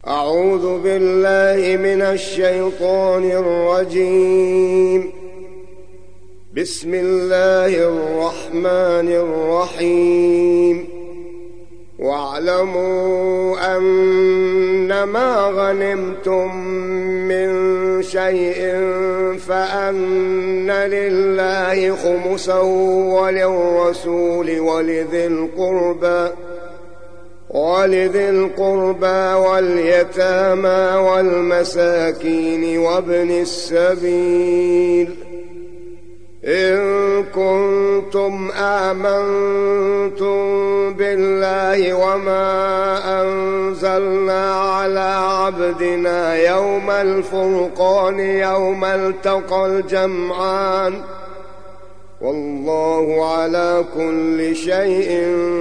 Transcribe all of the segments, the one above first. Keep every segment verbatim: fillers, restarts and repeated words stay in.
أعوذ بالله من الشيطان الرجيم. بسم الله الرحمن الرحيم. واعلموا أنما غنمتم من شيء فأن لله خمسه وللرسول ولذي القربى ولذي القربى واليتامى والمساكين وابن السبيل إن كنتم آمنتم بالله وما أنزلنا على عبدنا يوم الفرقان يوم التقى الجمعان والله على كل شيء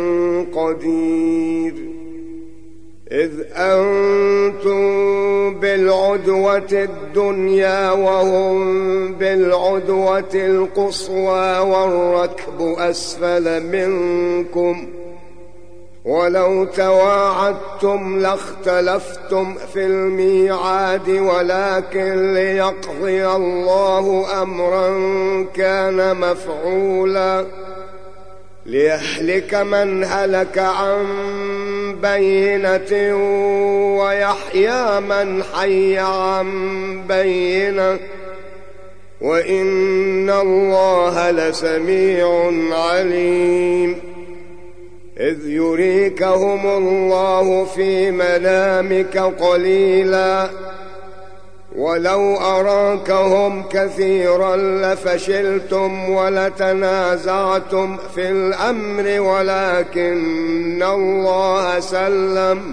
قدير. إذ أنتم بالعدوة الدنيا وهم بالعدوة القصوى والركب أسفل منكم ولو تواعدتم لاختلفتم في الميعاد ولكن ليقضي الله أمرا كان مفعولا ليهلك من هلك عن بينة ويحيى من حي عن بينة وإن الله لسميع عليم. إذ يريكهم الله في منامك قليلا ولو أراكهم كثيرا لفشلتم ولتنازعتم في الأمر ولكن الله سلم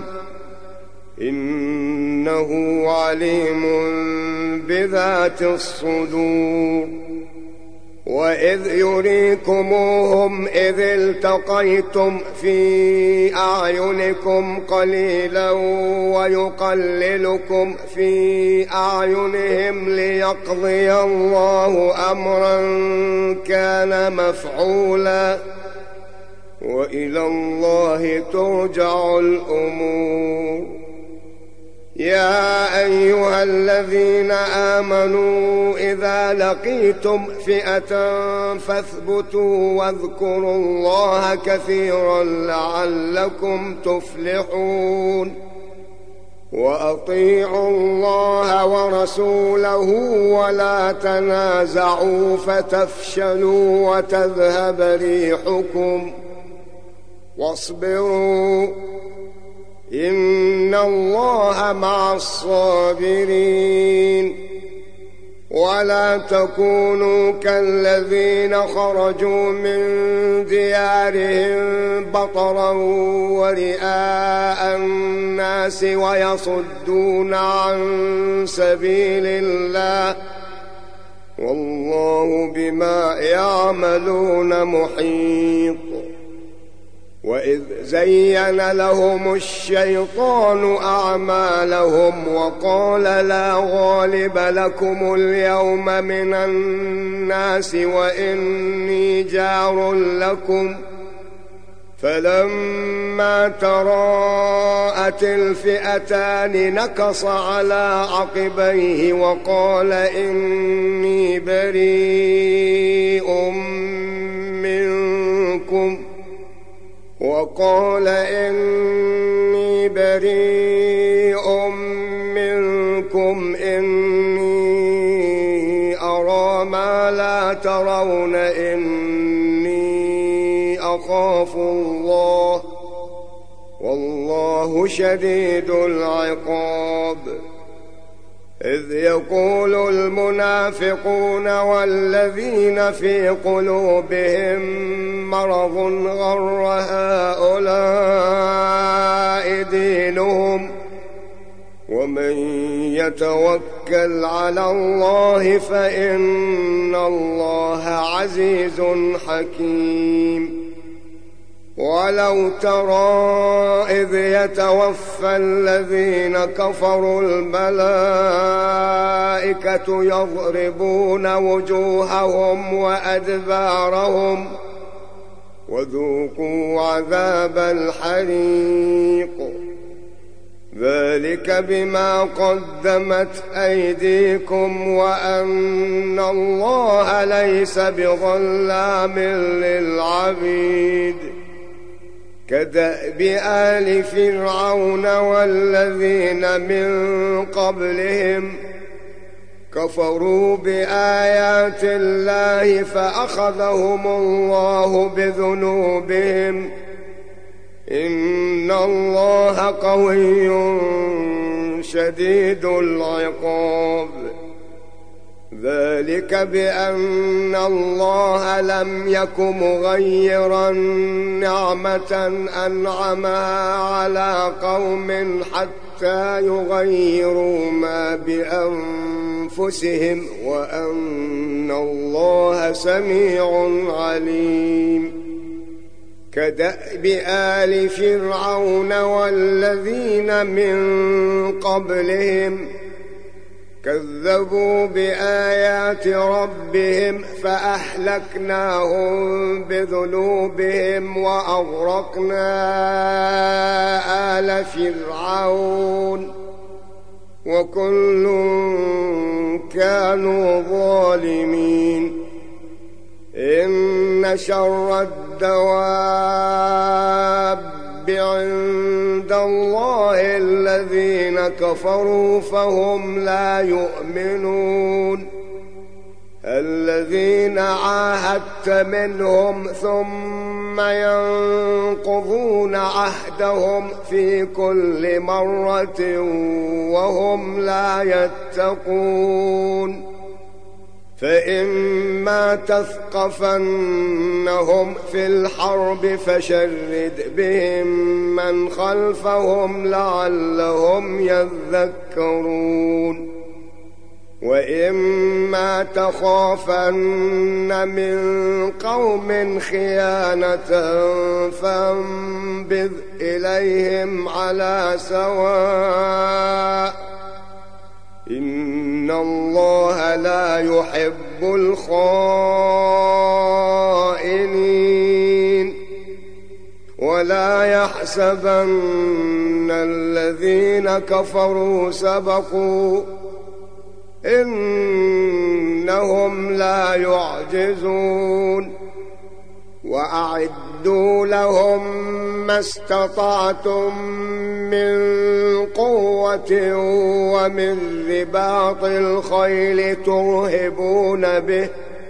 إنه عليم بذات الصدور. وإذ يريكموهم إذ التقيتم في أعينكم قليلا ويقللكم في أعينهم ليقضي الله أمرا كان مفعولا وإلى الله ترجع الأمور. يا أيها الذين آمنوا إذا لقيتم فئة فاثبتوا واذكروا الله كثيرا لعلكم تفلحون. وأطيعوا الله ورسوله ولا تنازعوا فتفشلوا وتذهب ريحكم واصبروا إن الله مع الصابرين. ولا تكونوا كالذين خرجوا من ديارهم بطرا ورئاء الناس ويصدون عن سبيل الله والله بما يعملون محيط. وإذ زين لهم الشيطان أعمالهم وقال لا غالب لكم اليوم من الناس وإني جار لكم فلما تراءت الفئتان نكص على عقبيه وقال إني بريء منكم وقال إني بريء منكم إني أرى ما لا ترون إني أخاف الله والله شديد العقاب. إذ يقول المنافقون والذين في قلوبهم مرض غر هؤلاء دينهم ومن يتوكل على الله فإن الله عزيز حكيم. ولو ترى إذ يتوفى الذين كفروا الملائكة يضربون وجوههم وأدبارهم وذوقوا عذاب الحريق ذلك بما قدمت أيديكم وأن الله ليس بظلام للعبيد. كدأب آل فرعون والذين من قبلهم كفروا بآيات الله فأخذهم الله بذنوبهم إن الله قوي شديد العقاب. ذلك بأن الله لم يك مغيرا نعمة أنعمها على قوم حتى يغيروا ما بأنفسهم وأن الله سميع عليم. كدأب آل فرعون والذين من قبلهم كذبوا بآيات ربهم فأهلكناهم بذنوبهم وأغرقنا آل فرعون وكل كانوا ظالمين. إن شر الدواب عند الله الذين كفروا فهم لا يؤمنون. الذين عاهدت منهم ثم ينقضون عهدهم في كل مرة وهم لا يتقون. فإما تثقفنهم في الحرب فشرد بهم من خلفهم لعلهم يذكرون. وإما تخافن من قوم خيانة فانبذ إليهم على سواء إن الله لا يحب الخائنين. ولا يحسبن الذين كفروا سبقوا إنهم لا يعجزون. وأعدوا لهم ما استطعتم من قوة ومن رباط الخيل ترهبون به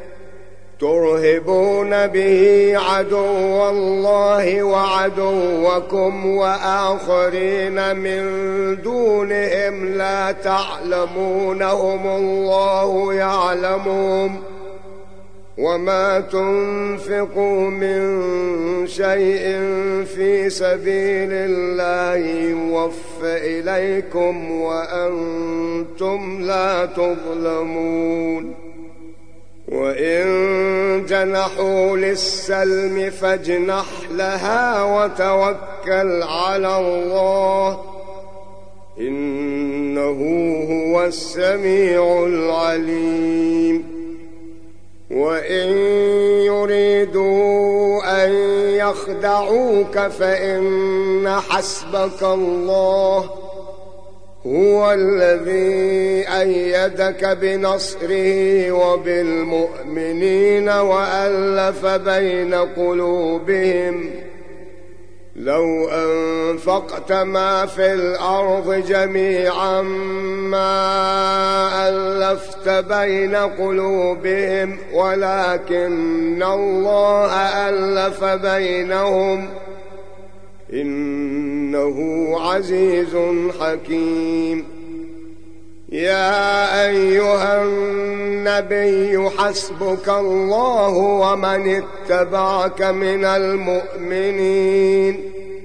ترهبون به عدو الله وعدوكم وآخرين من دونهم لا تعلمونهم الله يعلمهم. وما تنفقوا من شيء في سبيل الله يوفى إليكم وأنتم لا تظلمون. وإن جنحوا للسلم فاجنح لها وتوكل على الله إنه هو السميع العليم. وإن يريدوا أن يخدعوك فإن حسبك الله هو الذي أيدك بنصره وبالمؤمنين وألف بين قلوبهم لو أنفقت ما في الأرض جميعا ما ألفت بين قلوبهم ولكن الله ألف بينهم إنه عزيز حكيم. يا أيها النبي حسبك الله ومن اتبعك من المؤمنين.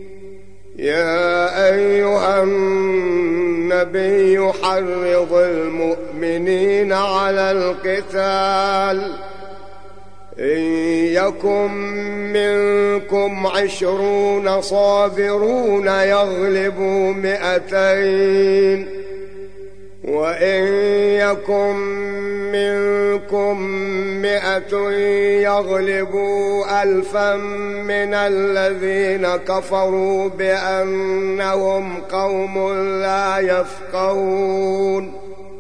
يا أيها النبي حرض المؤمنين على القتال إن يكن منكم عشرون صابرون يغلبوا مئتين وإن يكن منكم مئة مئة يغلبوا ألفا من الذين كفروا بأنهم قوم لا يفقهون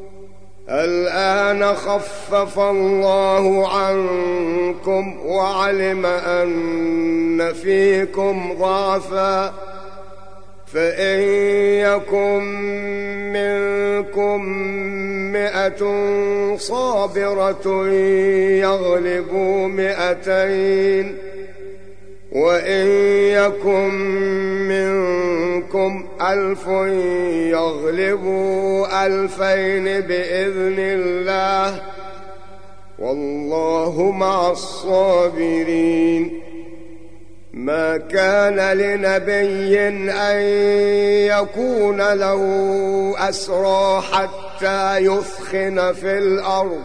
الآن خفف الله عنكم وعلم أن فيكم ضعفا فإن يكن منكم مئة صابرة يغلبوا مئتين وإن يكن منكم ألف يغلبوا ألفين بإذن الله والله مع الصابرين ما كان لنبي أن يكون له أسرى حتى يثخن في الأرض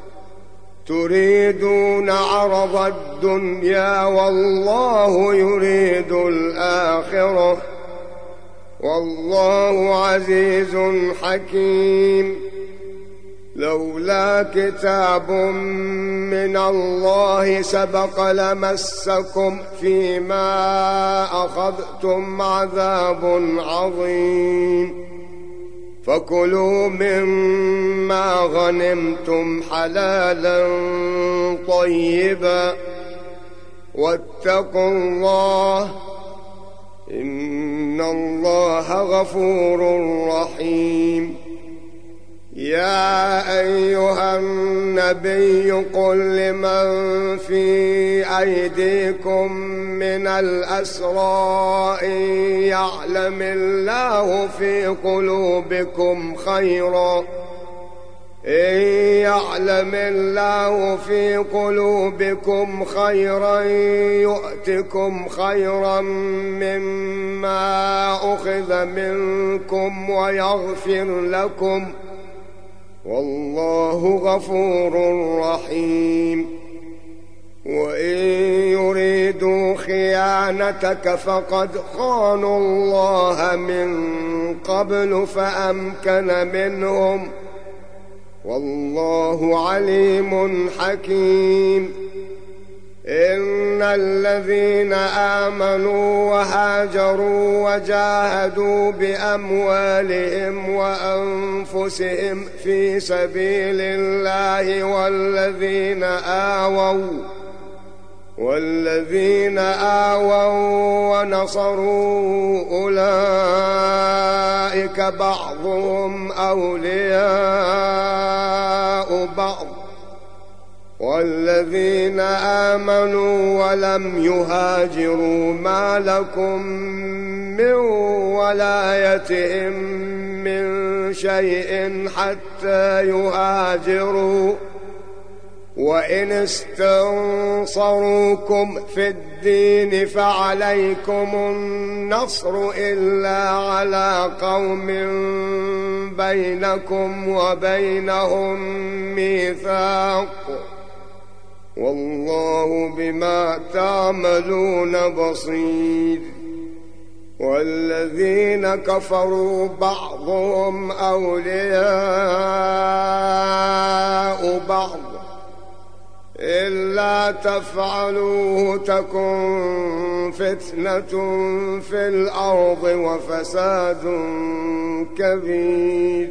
تريدون عرض الدنيا والله يريد الآخرة والله عزيز حكيم لولا كتاب من الله سبق لمسكم فيما أخذتم عذاب عظيم فكلوا مما غنمتم حلالا طيبا واتقوا الله إن الله غفور رحيم يا أيها النبي قل لمن في أيديكم من الأسرى إن يعلم الله في قلوبكم خيرا إن يعلم الله في قلوبكم خيرا يؤتكم خيرا مما أخذ منكم ويغفر لكم والله غفور رحيم وإن يريدوا خيانتك فقد خانوا الله من قبل فأمكن منهم والله عليم حكيم إن الذين آمنوا وهاجروا وجاهدوا بأموالهم وأنفسهم في سبيل الله والذين آووا والذين آووا ونصروا أولئك بعضهم أولياء بعض والذين آمنوا ولم يهاجروا ما لكم من ولايتهم من شيء حتى يهاجروا وإن استنصروكم في الدين فعليكم النصر إلا على قوم بينكم وبينهم ميثاق والله بما تعملون بصير والذين كفروا بعضهم أولياء بعض إلا تفعلوه تكن فتنة في الأرض وفساد كبير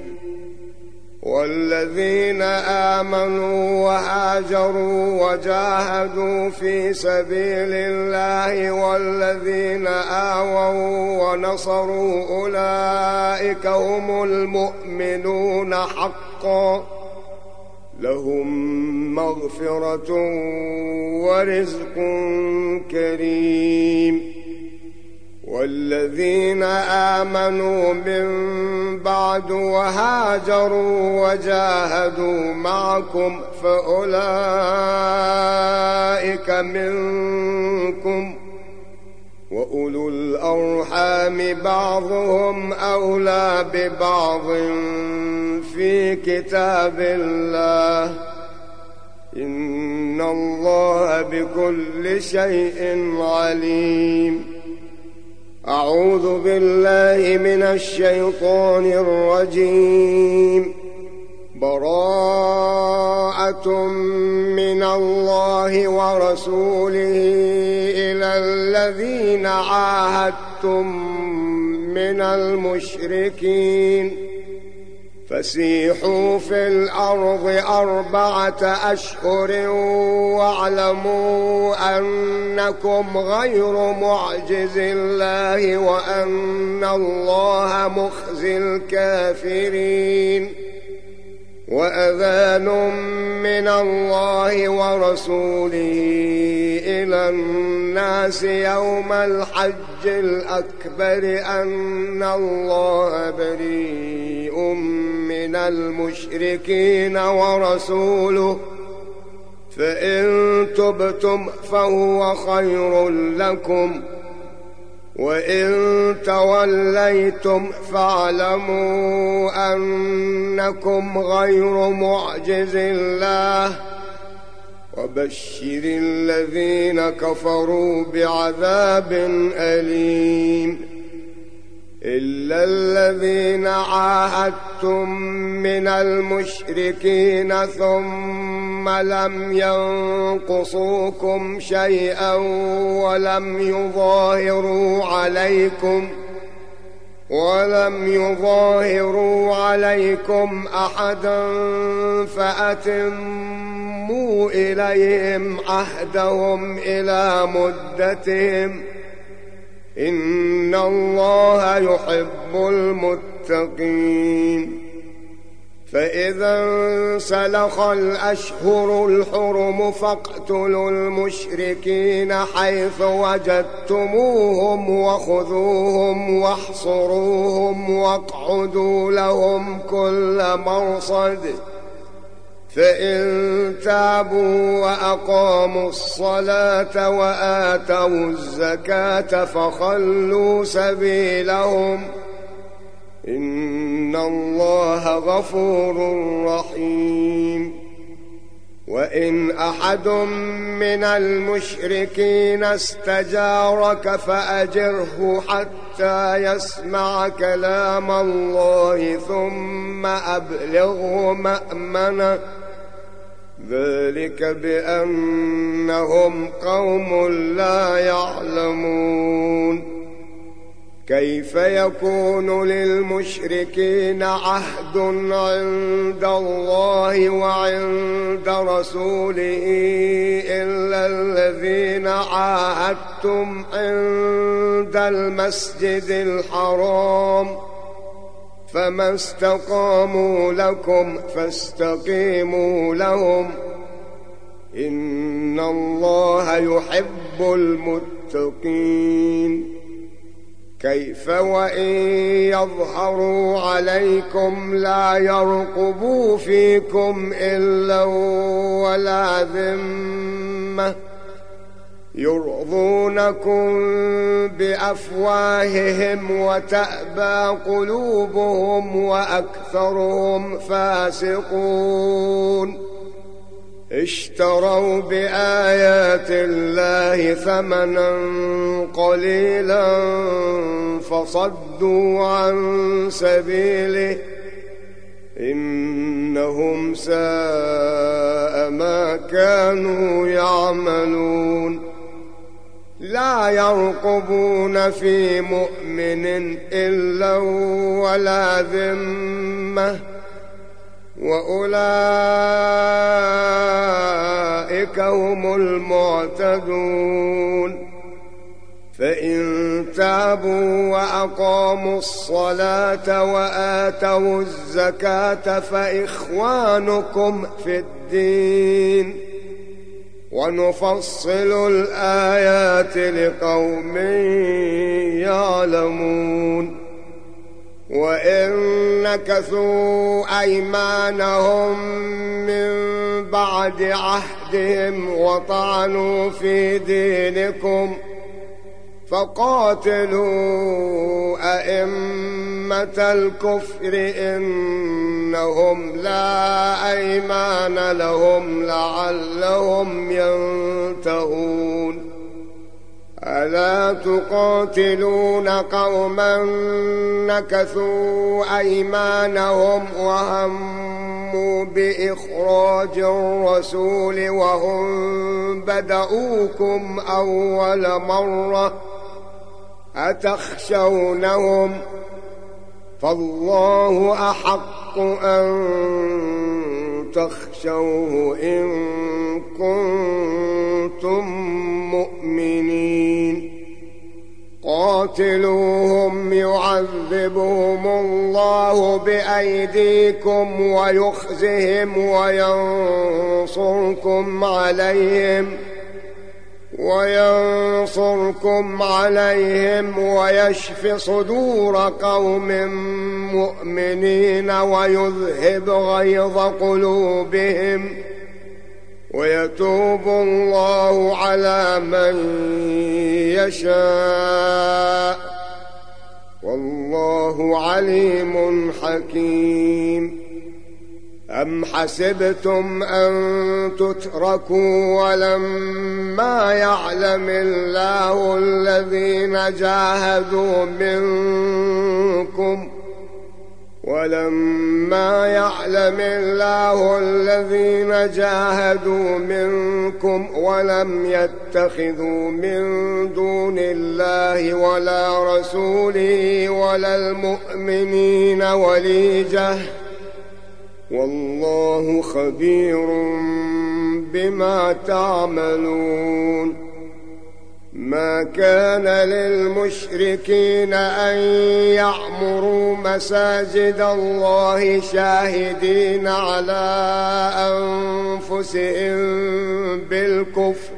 والذين آمنوا وهاجروا وجاهدوا في سبيل الله والذين آووا ونصروا أولئك هم المؤمنون حقا لهم مغفرة ورزق كريم والذين آمنوا من بعد وهاجروا وجاهدوا معكم فأولئك منكم وأولو الأرحام بعضهم أولى ببعض في كتاب الله إن الله بكل شيء عليم أعوذ بالله من الشيطان الرجيم براءة من الله من المشركين فسيحوا في الأرض أربعة أشهر واعلموا أنكم غير معجز الله وأن الله مخزي الكافرين وأذان من الله ورسوله إلى الناس يوم الحج الأكبر أن الله بريء من المشركين ورسوله فإن تبتم فهو خير لكم وإن توليتم فاعلموا أنكم غير معجز الله وبشر الذين كفروا بعذاب أليم إلا الذين عاهدتم من المشركين ثم لم ينقصوكم شيئا ولم يظاهروا عليكم ولم يظاهروا عليكم أحدا فأتموا إليهم عهدهم إلى مدتهم إن الله يحب المتقين فإذا انسلخ الأشهر الحرم فاقتلوا المشركين حيث وجدتموهم وخذوهم واحصروهم واقعدوا لهم كل مرصد فإن تابوا وأقاموا الصلاة وآتوا الزكاة فخلوا سبيلهم إن الله غفور رحيم وإن أحد من المشركين استجارك فأجره حتى يسمع كلام الله ثم أبلغه مأمنه ذلك بأنهم قوم لا يعلمون كيف يكون للمشركين عهد عند الله وعند رسوله إلا الذين عاهدتم عند المسجد الحرام فما استقاموا لكم فاستقيموا لهم إن الله يحب المتقين كيف وإن يظهروا عليكم لا يرقبوا فيكم إلا ولا ذمة يرضونكم بأفواههم وتأبى قلوبهم وأكثرهم فاسقون اشتروا بآيات الله ثمنا قليلا فصدوا عن سبيله إنهم ساء ما كانوا يعملون لا يرقبون في مؤمن إلا ولا ذمة وأولئك هم المعتدون فإن تابوا وأقاموا الصلاة وآتوا الزكاة فإخوانكم في الدين ونفصل الآيات لقوم يعلمون وإن نكثوا أيمانهم من بعد عهدهم وطعنوا في دينكم فقاتلوا أئمة الكفر إنهم لا أيمان لهم لعلهم ينتهون ألا تقاتلون قوما نكثوا أيمانهم وهموا بإخراج الرسول وهم بدؤوكم أول مرة أتخشونهم فالله أحق أن تخشوه إن كنتم مؤمنين قاتلوهم يعذبهم الله بأيديكم ويخزهم وينصركم عليهم وينصركم عليهم ويشف صدور قوم مؤمنين ويذهب غيظ قلوبهم ويتوب الله على من يشاء والله عليم حكيم أم حسبتم أن تتركوا ولما يعلم الله الذين جاهدوا منكم ولما يعلم الله الذين جاهدوا منكم ولم يتخذوا من دون الله ولا رسوله ولا المؤمنين وليجة والله خبير بما تعملون ما كان للمشركين أن يعمروا مساجد الله شاهدين على أنفسهم بالكفر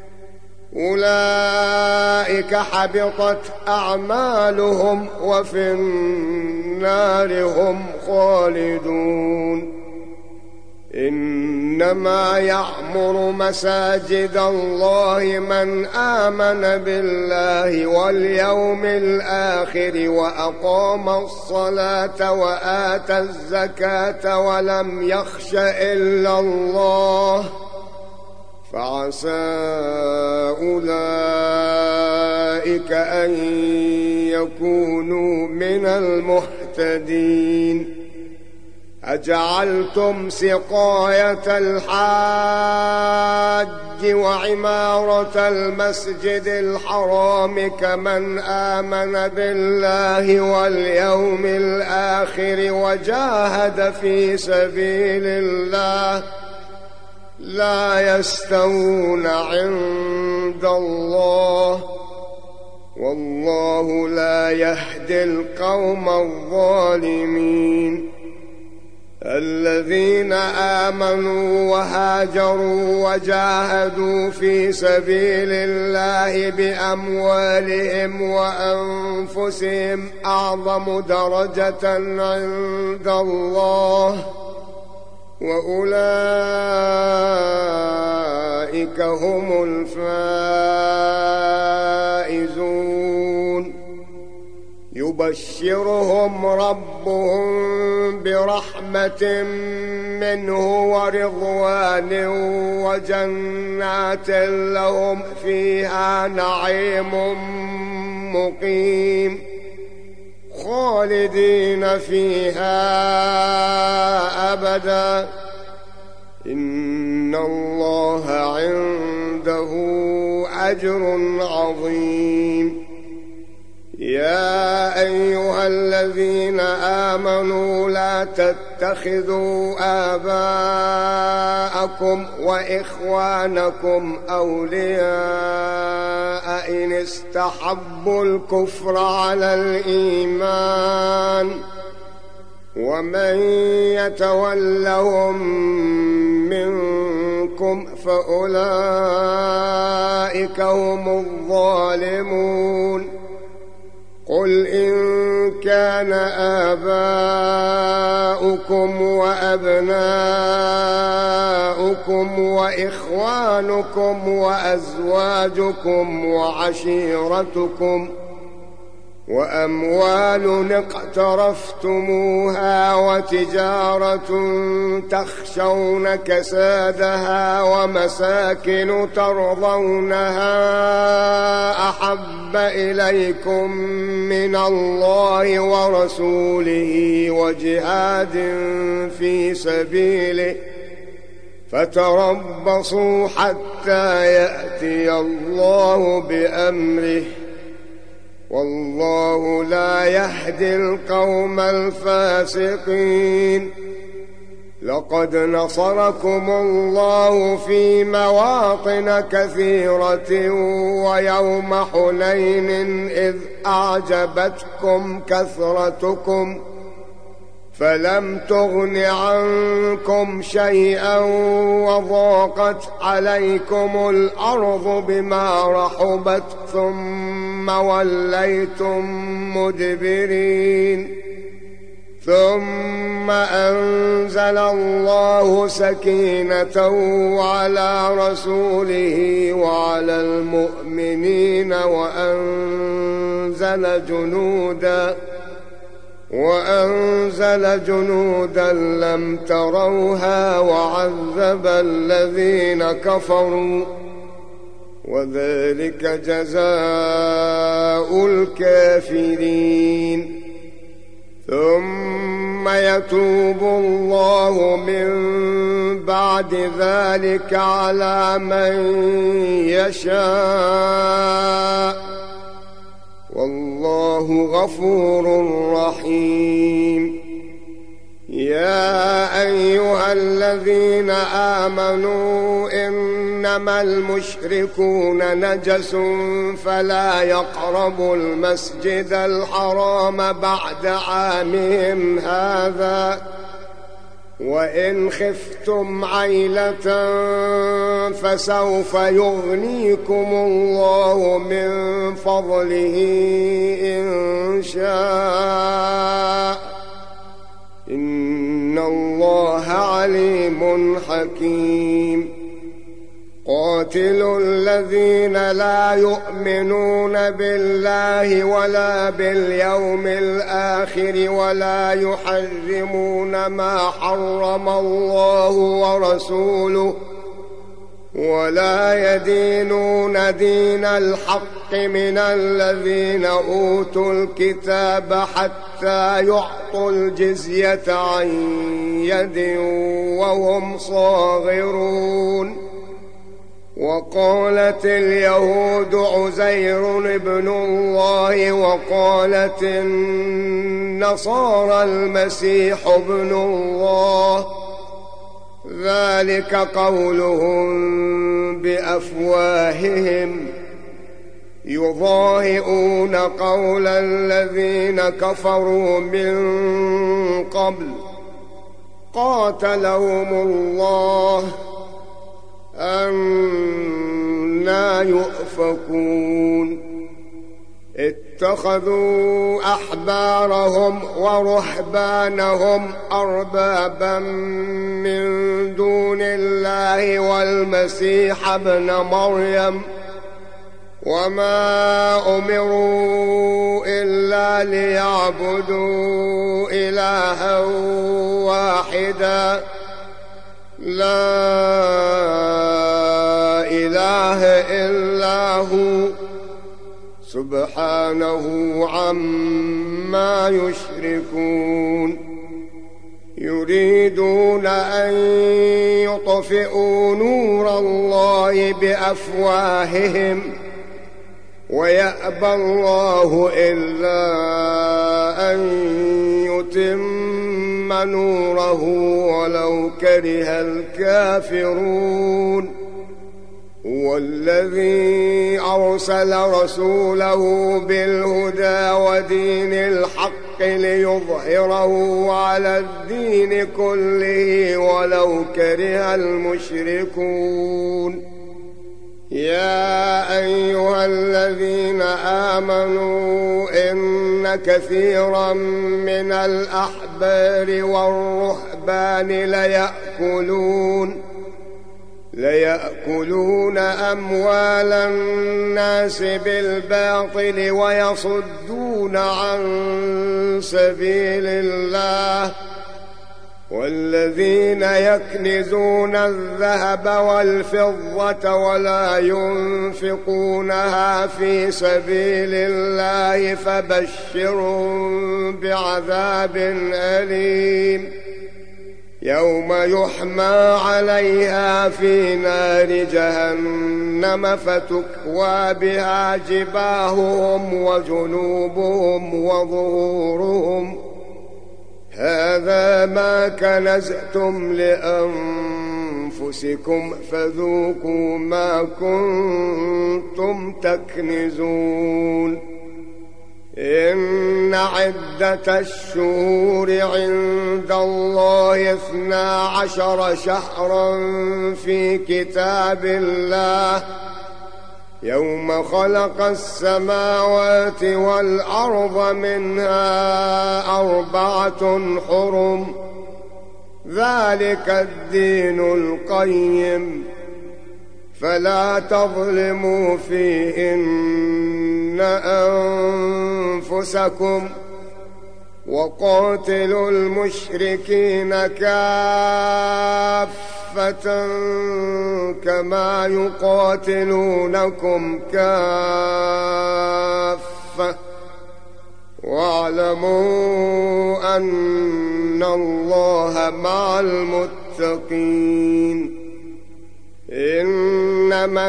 أولئك حبطت أعمالهم وفي النار هم خالدون إنما يعمر مساجد الله من آمن بالله واليوم الآخر وأقام الصلاة وآتى الزكاة ولم يخش إلا الله فعسى أولئك أن يكونوا من المهتدين أجعلتم سقاية الحاج وعمارة المسجد الحرام كمن آمن بالله واليوم الآخر وجاهد في سبيل الله لا يستوون عند الله والله لا يهدي القوم الظالمين الذين آمنوا وهاجروا وجاهدوا في سبيل الله بأموالهم وأنفسهم أعظم درجة عند الله وأولئك هم الفائزون يبشرهم ربهم برحمة منه ورضوان وجنات لهم فيها نعيم مقيم خالدين فيها أبدا إن الله عنده أجر عظيم يا أيها الذين آمنوا لا تتخذوا آباءكم وإخوانكم أولياء إن استحبوا الكفر على الإيمان ومن يتولهم منكم فأولئك هم الظالمون قل إن كان آباؤكم وأبناؤكم وإخوانكم وأزواجكم وعشيرتكم وأموال اقترفتموها وتجارة تخشون كسادها ومساكن ترضونها أحب إليكم من الله ورسوله وجهاد في سبيله فتربصوا حتى يأتي الله بأمره والله لا يهدي القوم الفاسقين. لقد نصركم الله في مواطن كثيرة ويوم حنين إذ أعجبتكم كثرتكم فلم تغن عنكم شيئا وضاقت عليكم الأرض بما رحبت ثم وليتم مدبرين. ثم أنزل الله سكينته على رسوله وعلى المؤمنين وأنزل جنودا وأنزل جنودا لم تروها وعذب الذين كفروا وذلك جزاء الكافرين. ثم يتوب الله من بعد ذلك على من يشاء والله غفور رحيم. يا أيها الذين آمنوا إنما المشركون نجس فلا يقربوا المسجد الحرام بعد عامهم هذا وإن خفتم عيلة فسوف يغنيكم الله من فضله إن شاء إن الله عليم حكيم. قاتلوا الذين لا يؤمنون بالله ولا باليوم الآخر ولا يحرمون ما حرم الله ورسوله ولا يدينون دين الحق من الذين أوتوا الكتاب حتى يعطوا الجزية عن يد وهم صاغرون. وقالت اليهود عزير ابن الله وقالت النصارى المسيح ابن الله ذلك قولهم بأفواههم يضاهئون قول الذين كفروا من قبل قاتلهم الله أنى يؤفكون. اتخذوا أحبارهم ورهبانهم أربابا من دون الله والمسيح ابن مريم وما أمروا إلا ليعبدوا إلها واحدا لا إله إلا هو سبحانه عما يشركون. يريدون أن يطفئوا نور الله بأفواههم ويأبى الله إلا أن يتم نوره ولو كره الكافرون. هو الذي أرسل رسوله بالهدى ودين الحق ليظهره على الدين كله ولو كره المشركون. يا أيها الذين آمنوا إن كثيرا من الأحبار والرهبان ليأكلون ليأكلون أموال الناس بالباطل ويصدون عن سبيل الله والذين يكنزون الذهب والفضة ولا ينفقونها في سبيل الله فبشرهم بعذاب أليم. يوم يحمى عليها في نار جهنم فتكوى بها جباههم وجنوبهم وظهورهم هذا ما كنزتم لأنفسكم فذوقوا ما كنتم تكنزون إن عدة الشهور عند الله اثنا عشر شهرا في كتاب الله يوم خلق السماوات والأرض منها أربعة حرم ذلك الدين القيم فلا تظلموا فيهن أنفسكم وقاتلوا المشركين كافة كما يقاتلونكم كافة واعلموا أن الله مع المتقين إنما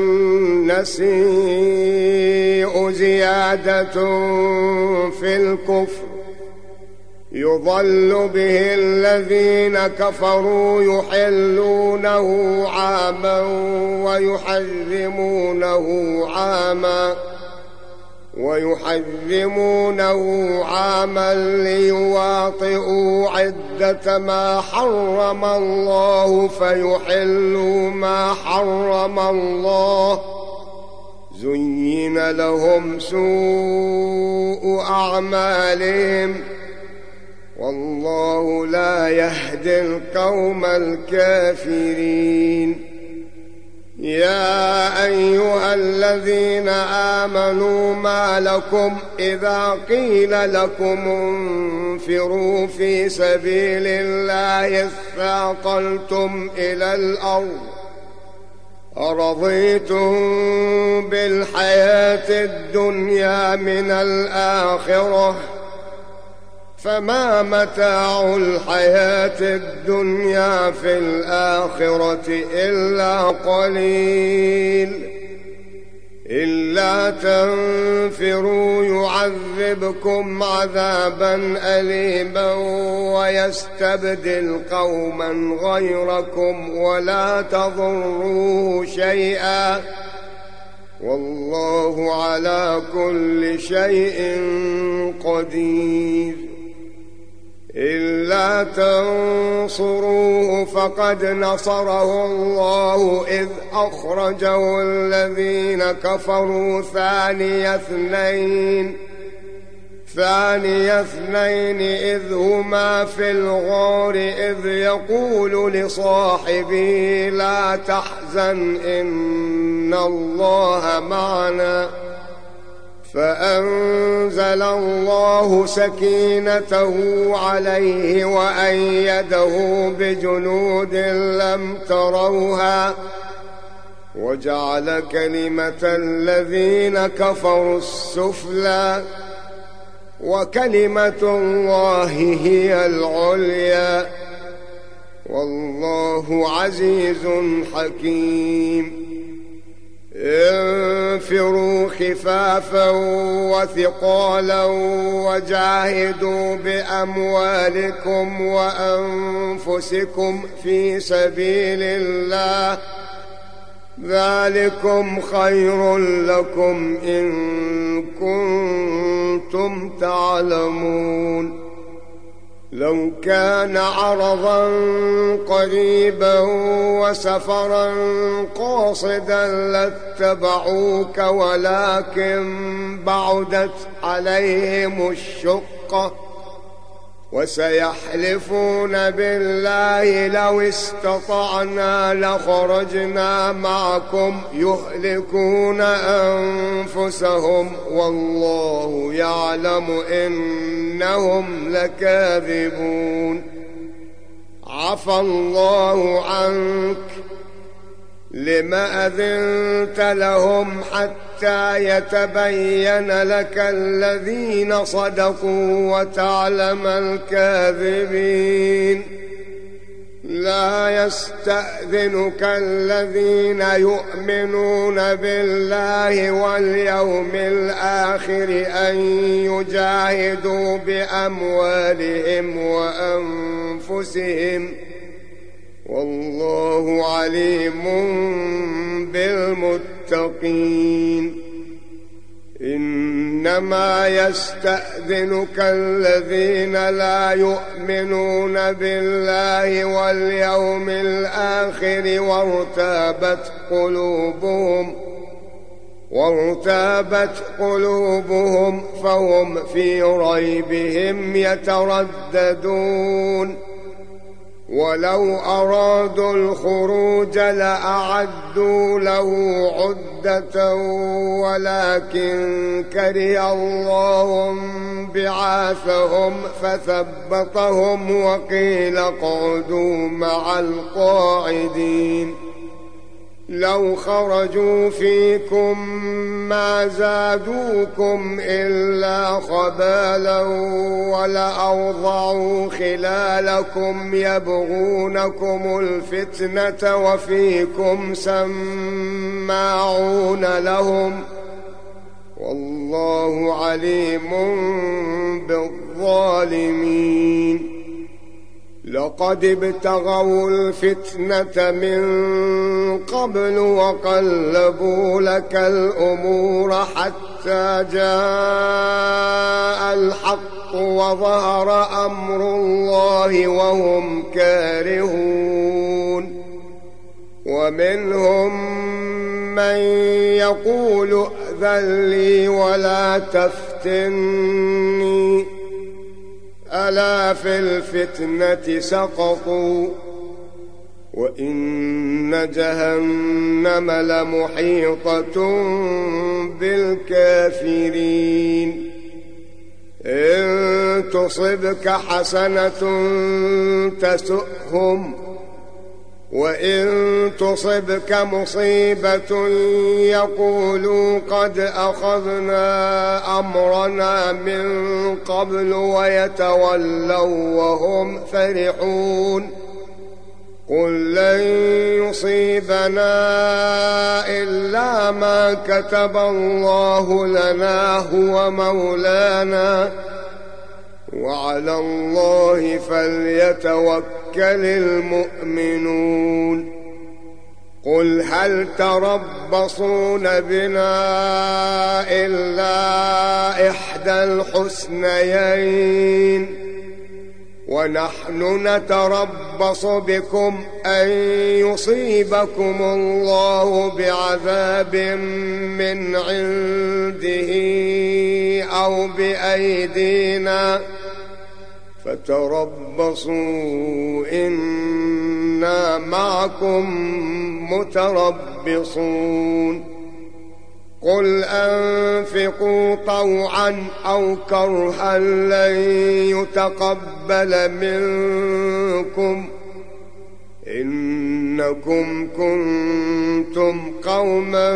النسيء زيادة في الكفر يضل به الذين كفروا يحلونه عاما ويحرمونه عاما ويحرمونه عاما ليواطئوا عدة ما حرم الله فيحلوا ما حرم الله زين لهم سوء أعمالهم والله لا يهدي القوم الكافرين يا أيها الذين آمنوا ما لكم إذا قيل لكم انفروا في سبيل الله اثاقلتم إلى الأرض أرضيتم بالحياة الدنيا من الآخرة فما متاع الحياة الدنيا في الآخرة إلا قليل إلا تنفروا يعذبكم عذابا أليما ويستبدل قوما غيركم ولا تضروه شيئا والله على كل شيء قدير إلا تنصروه فقد نصره الله إذ أخرجه الذين كفروا ثاني اثنين ثاني اثنين إذ هما في الغار إذ يقول لصاحبه لا تحزن إن الله معنا فأنزل الله سكينته عليه وأيده بجنود لم تروها وجعل كلمة الذين كفروا السفلى وكلمة الله هي العليا والله عزيز حكيم انفروا خفافا وثقالا وجاهدوا بأموالكم وأنفسكم في سبيل الله ذلكم خير لكم إن كنتم تعلمون لو كان عرضا قريبا وسفرا قاصدا لاتبعوك ولكن بعدت عليهم الشقة وسيحلفون بالله لو استطعنا لخرجنا معكم يهلكون أنفسهم والله يعلم إنهم لكاذبون عفى الله عنك لما أذنت لهم حتى يتبين لك الذين صدقوا وتعلم الكاذبين لا يستأذنك الذين يؤمنون بالله واليوم الآخر أن يجاهدوا بأموالهم وأنفسهم والله عليم بالمتقين. إنما يستأذنك الذين لا يؤمنون بالله واليوم الآخر وارتابت قلوبهم وارتابت قلوبهم فهم في ريبهم يترددون. ولو أرادوا الخروج لأعدوا له عدة ولكن كره الله بعاثهم فثبطهم وقيل اقعدوا مع القاعدين. لو خرجوا فيكم ما زادوكم إلا خبالا ولأوضعوا خلالكم يبغونكم الفتنة وفيكم سماعون لهم والله عليم بالظالمين. لقد ابتغوا الفتنة من قبل وقلبوا لك الأمور حتى جاء الحق وظهر أمر الله وهم كارهون. ومنهم من يقول ائذن لي ولا تفتني ألا في الفتنة سقطوا وإن جهنم لمحيطة بالكافرين. إن تصبك حسنة تسؤهم وإن تصبك مصيبة يقولوا قد أخذنا أمرنا من قبل ويتولوا وهم فرحون. قل لن يصيبنا إلا ما كتب الله لنا هو مولانا وعلى الله فليتوكل المؤمنون. قل هل تربصون بنا إلا إحدى الحسنيين ونحن نتربص بكم أن يصيبكم الله بعذاب من عنده أو بأيدينا فتربصوا إنا معكم متربصون. قل أنفقوا طوعا أو كرها لن يتقبل منكم إنكم كنتم قوما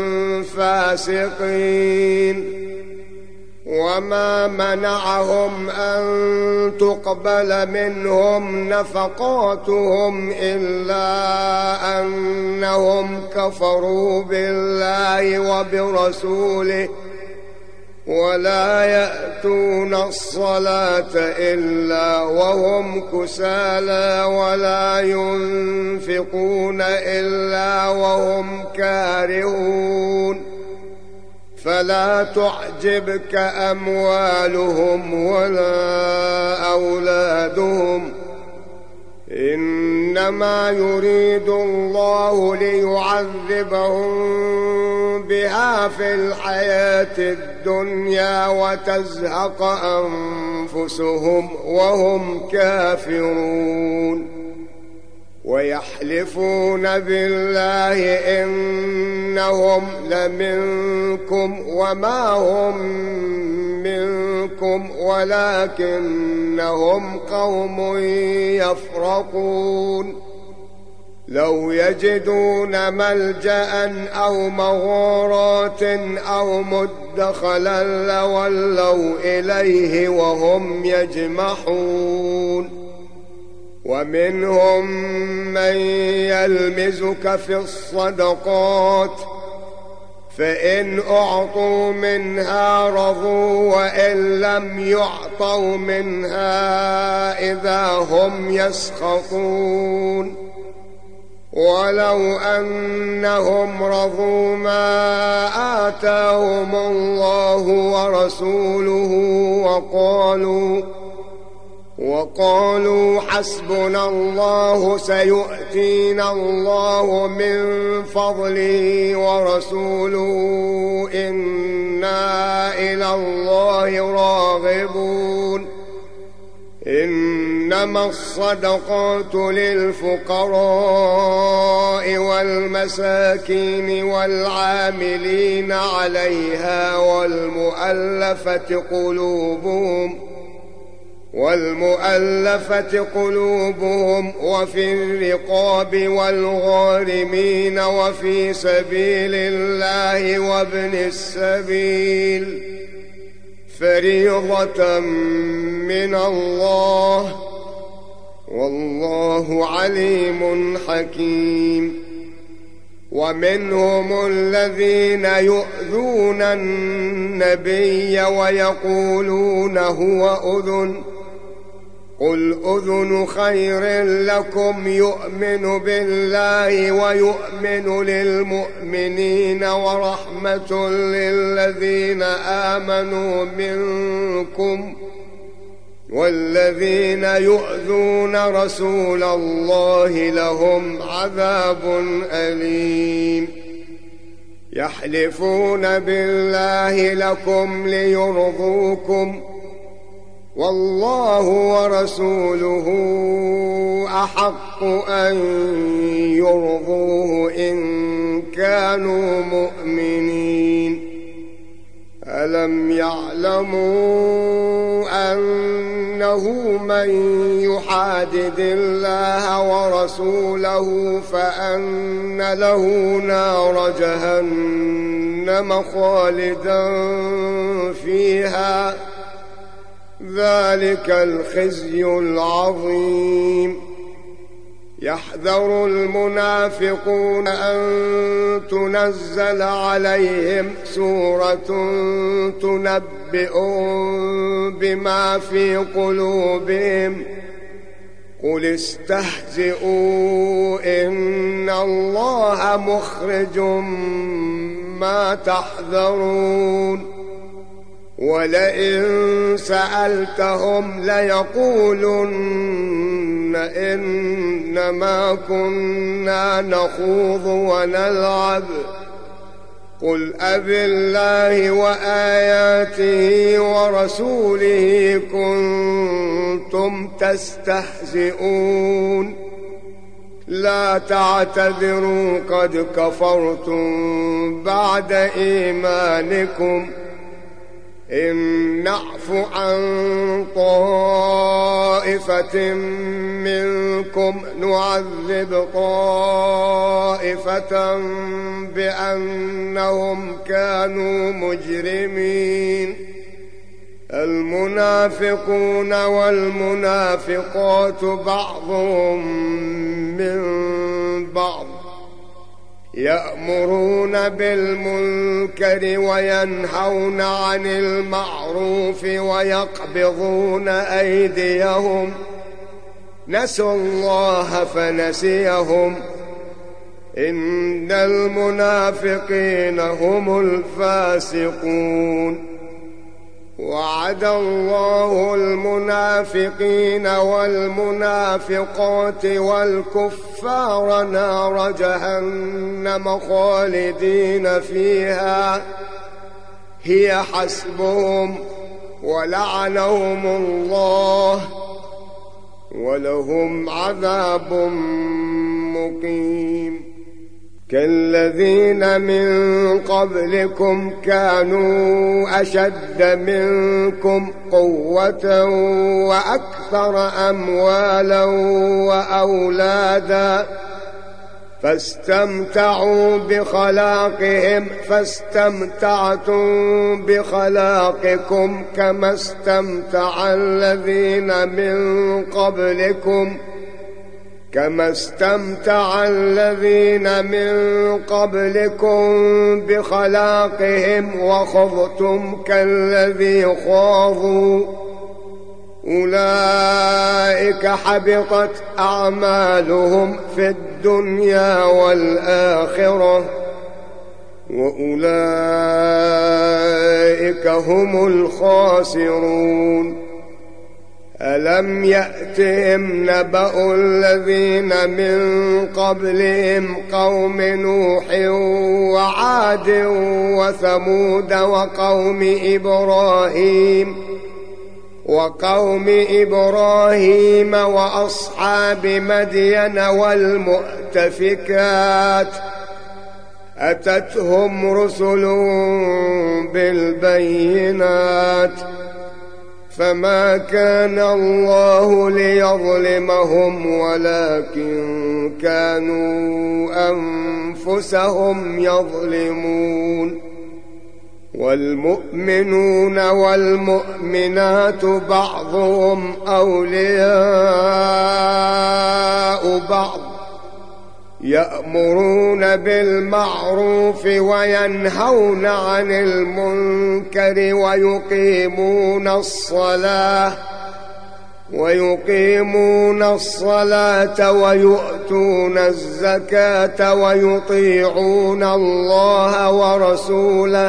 فاسقين. وما منعهم أن تقبل منهم نفقاتهم إلا أنهم كفروا بالله وبرسوله ولا يأتون الصلاة إلا وهم كسالى ولا ينفقون إلا وهم كارهون. فلا تعجبك أموالهم ولا أولادهم إنما يريد الله ليعذبهم بها في الحياة الدنيا وتزهق أنفسهم وهم كافرون. ويحلفون بالله إنهم لمنكم وما هم منكم ولكنهم قوم يفرقون. لو يجدون ملجأ أو مغارات أو مدخلا لولوا إليه وهم يجمحون. ومنهم من يلمزك في الصدقات فإن أعطوا منها رضوا وإن لم يعطوا منها إذا هم يسخطون ولو أنهم رضوا ما آتاهم الله ورسوله وقالوا وقالوا حسبنا الله سيؤتينا الله من فضله ورسوله إنا إلى الله راغبون إنما الصدقات للفقراء والمساكين والعاملين عليها والمؤلفة قلوبهم والمؤلفة قلوبهم وفي الرقاب والغارمين وفي سبيل الله وابن السبيل فريضة من الله والله عليم حكيم. ومنهم الذين يؤذون النبي ويقولون هو أذن قل أذن خير لكم يؤمن بالله ويؤمن للمؤمنين ورحمة للذين آمنوا منكم والذين يؤذون رسول الله لهم عذاب أليم. يحلفون بالله لكم ليرضوكم والله ورسوله أحق أن يرضوه إن كانوا مؤمنين. ألم يعلموا أنه من يحادد الله ورسوله فأن له نار جهنم خالدا فيها ذلك الخزي العظيم. يحذر المنافقون أن تنزل عليهم سورة تنبئهم بما في قلوبهم قل استهزئوا إن الله مخرج ما تحذرون ولئن سألتهم ليقولن إنما كنا نخوض ونلعب قل أبالله وآياته ورسوله كنتم تستهزئون لا تعتذروا قد كفرتم بعد إيمانكم إن نعف عن طائفة منكم نعذب طائفة بأنهم كانوا مجرمين. المنافقون والمنافقات بعضهم من بعض يأمرون بالمنكر وينهون عن المعروف ويقبضون أيديهم نسوا الله فنسيهم إن المنافقين هم الفاسقون. وعد الله المنافقين والمنافقات والكفار نار جهنم خالدين فيها هي حسبهم ولعنهم الله ولهم عذاب مقيم. كالذين من قبلكم كانوا أشد منكم قوة وأكثر أموالا وأولادا فاستمتعوا بخلاقهم فاستمتعتم بخلاقكم كما استمتع الذين من قبلكم كما استمتع الذين من قبلكم بخلاقهم وخضتم كالذي خاضوا أولئك حبطت أعمالهم في الدنيا والآخرة وأولئك هم الخاسرون. ألم يأتهم نبأ الذين من قبلهم قوم نوح وعاد وثمود وقوم إبراهيم وقوم إبراهيم وأصحاب مدين والمؤتفكات أتتهم رسل بالبينات فما كان الله ليظلمهم ولكن كانوا أنفسهم يظلمون. والمؤمنون والمؤمنات بعضهم أولياء بعض يأمرون بالمعروف وينهون عن المنكر ويقيمون الصلاة ويقيمون الصلاة ويؤتون الزكاة ويطيعون الله ورسوله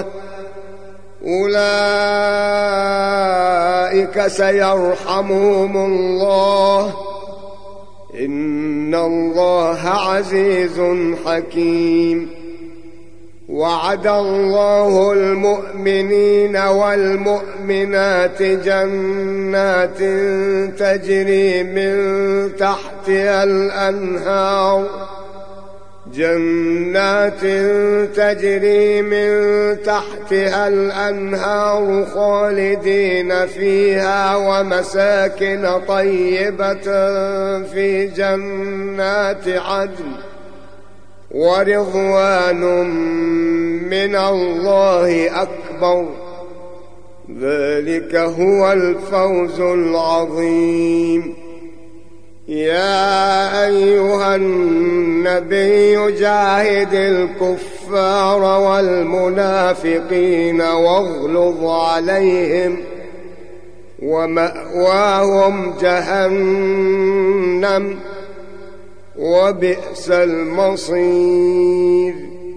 أولئك سيرحمهم الله إن الله عزيز حكيم. وعد الله المؤمنين والمؤمنات جنات تجري من تحتها الأنهار جنات تجري من تحتها الأنهار خالدين فيها ومساكن طيبة في جنات عدن ورضوان من الله أكبر ذلك هو الفوز العظيم. يا أيها النبي جاهد الكفار والمنافقين واغلظ عليهم ومأواهم جهنم وبئس المصير.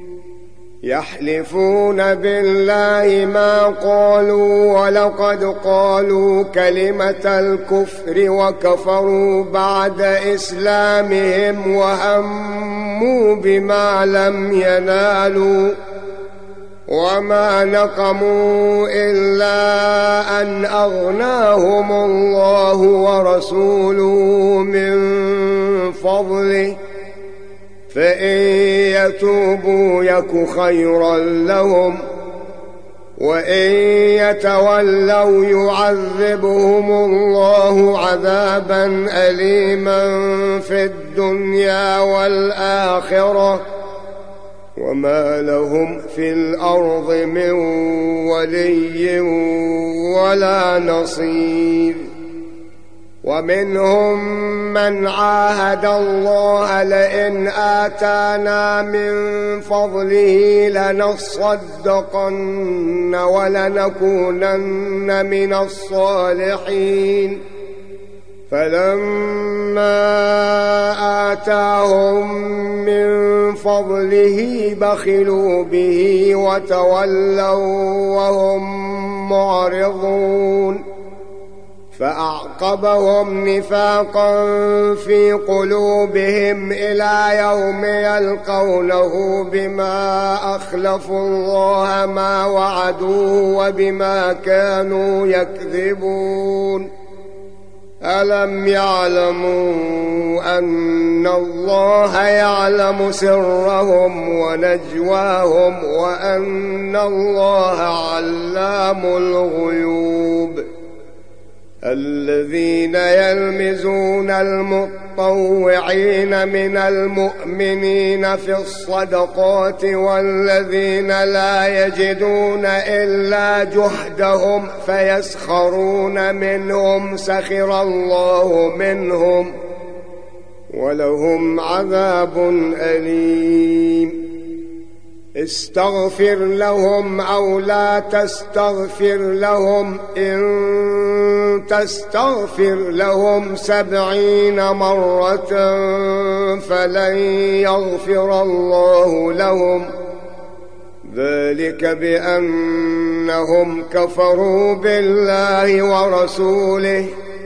يحلفون بالله ما قالوا ولقد قالوا كلمة الكفر وكفروا بعد إسلامهم وهموا بما لم ينالوا وما نقموا إلا أن أغناهم الله ورسوله من فضله فإن يتوبوا يك خيرا لهم وإن يتولوا يعذبهم الله عذابا أليما في الدنيا والآخرة وما لهم في الأرض من ولي ولا نصير. ومنهم من عاهد الله لئن آتانا من فضله لنصدقن ولنكونن من الصالحين فلما آتاهم من فضله بخلوا به وتولوا وهم معرضون فأعقبهم نفاقا في قلوبهم إلى يوم يلقونه بما أخلفوا الله ما وعدوه وبما كانوا يكذبون. ألم يعلموا أن الله يعلم سرهم ونجواهم وأن الله علام الغيوب. الذين يلمزون المطوعين من المؤمنين في الصدقات والذين لا يجدون إلا جهدهم فيسخرون منهم سخر الله منهم ولهم عذاب أليم. استغفر لهم أو لا تستغفر لهم، إن تستغفر لهم سبعين مرة فلن يغفر الله لهم، ذلك بأنهم كفروا بالله ورسوله،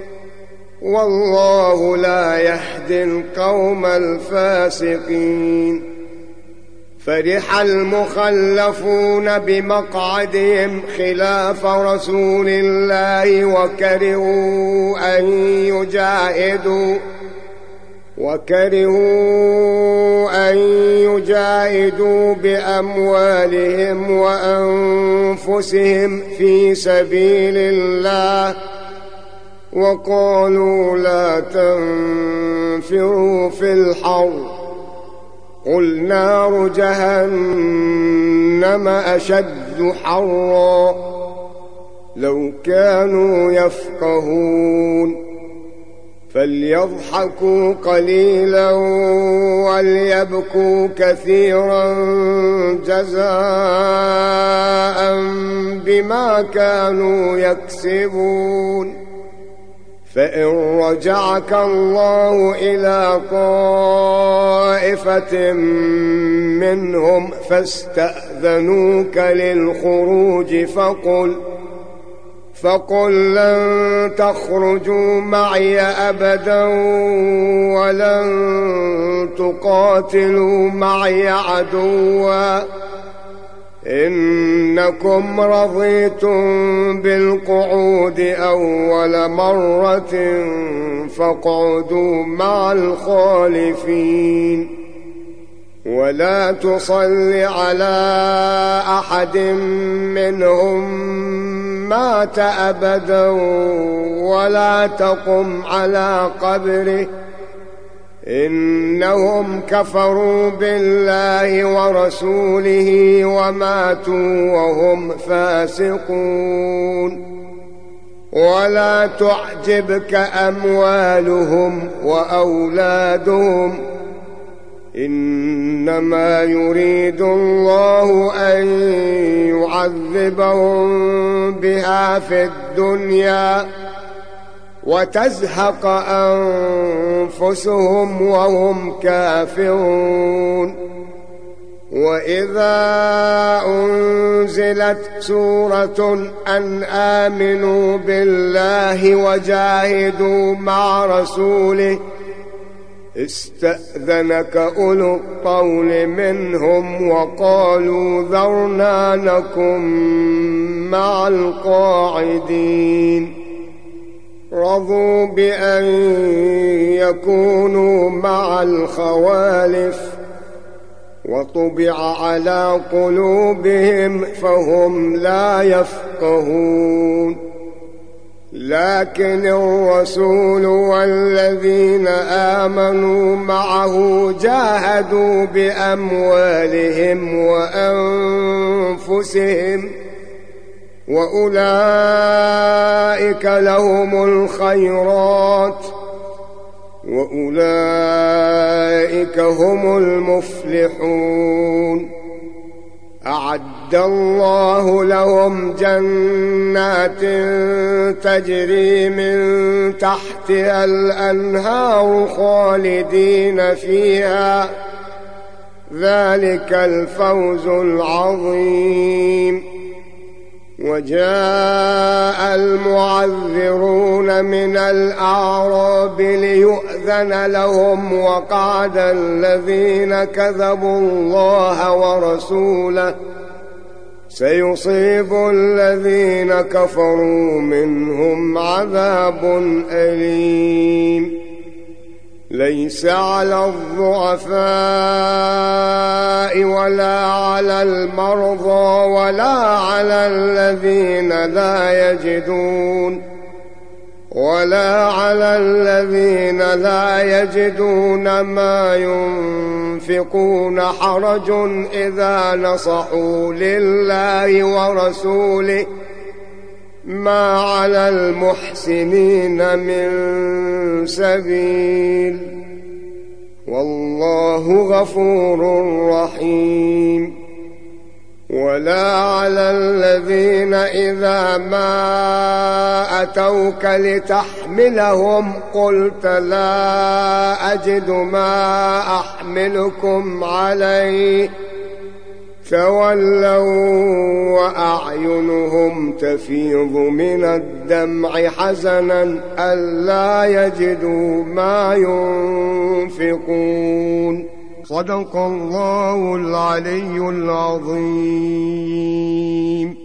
والله لا يهدي القوم الفاسقين. فرح المخلفون بمقعدهم خلاف رسول الله وكرهوا أن يجاهدوا وكرهوا أن يجاهدوا بأموالهم وأنفسهم في سبيل الله، وقالوا لا تنفروا في الحر، قل نار جهنم أشد حرا، لو كانوا يفقهون. فليضحكوا قليلا وليبكوا كثيرا جزاء بما كانوا يكسبون. فإن رجعك الله إلى طائفة منهم فاستأذنوك للخروج فقل فقل لن تخرجوا معي أبدا ولن تقاتلوا معي عدوا، إنكم رضيتم بالقعود أول مرة فاقعدوا مع الخالفين، ولا تصل على أحد منهم مات أبدا ولا تقم على قبره، إنهم كفروا بالله ورسوله وماتوا وهم فاسقون. ولا تعجبك أموالهم وأولادهم، إنما يريد الله أن يعذبهم بها في الدنيا وتزهق أنفسهم وهم كافرون. وإذا أنزلت سورة أن آمنوا بالله وجاهدوا مع رسوله استأذنك أولو الطول منهم وقالوا ذرنا نكن مع القاعدين، رضوا بأن يكونوا مع الخوالف وطبع على قلوبهم فهم لا يفقهون. لكن الرسول والذين آمنوا معه جاهدوا بأموالهم وأنفسهم، وأولئك لهم الخيرات وأولئك هم المفلحون. أعد الله لهم جنات تجري من تحتها الأنهار خالدين فيها، ذلك الفوز العظيم. وجاء المعذرون من الأعراب ليؤذن لهم وقعد الذين كذبوا الله ورسوله، سيصيب الذين كفروا منهم عذاب أليم. ليس على الضعفاء ولا على المرضى ولا على الذين لا يجدون ولا على الذين لا يجدون ما ينفقون حرج إذا نصحوا لله ورسوله، ما على المحسنين من سبيل، والله غفور رحيم. ولا على الذين إذا ما أتوك لتحملهم قلت لا أجد ما أحملكم عليه تولوا وأعينهم تفيض من الدمع حزنا ألا يجدوا ما ينفقون. صدق الله العلي العظيم.